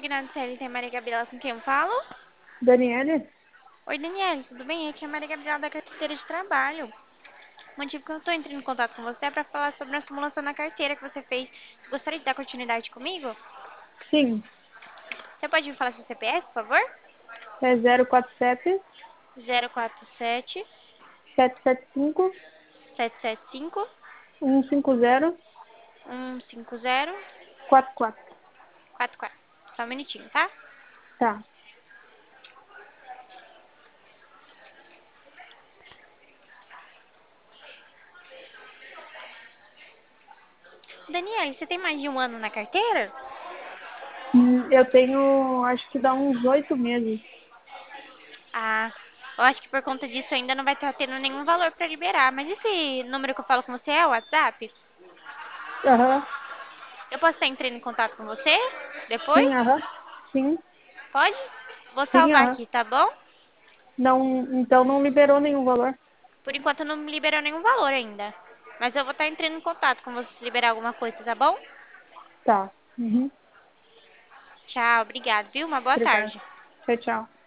Segurando CLT Maria Gabriela, com quem eu falo? Daniele? Oi, Daniela, tudo bem? Aqui é a Maria Gabriela da carteira de trabalho. O motivo que eu estou entrando em contato com você é para falar sobre a simulação na carteira que você fez. Você gostaria de dar continuidade comigo? Sim. Você pode me falar seu CPF, por favor? É 047 047 775 775 150 150 44. 44. Só um minutinho, tá? Tá. Daniela, você tem mais de um ano na carteira? Eu tenho, acho que dá uns 8 meses. Ah, eu acho que por conta disso ainda não vai estar tendo nenhum valor para liberar. Mas esse número que eu falo com você é o WhatsApp? Aham. Eu posso estar entrando em contato com você depois? Sim, aham. Sim. Pode? Vou Sim, salvar aham. aqui, tá bom? Não, então não liberou nenhum valor. Por enquanto não me liberou nenhum valor ainda. Mas eu vou estar entrando em contato com você se liberar alguma coisa, tá bom? Tá. Uhum. Tchau, obrigado, viu? Uma boa Obrigada. tarde. Tchau, tchau.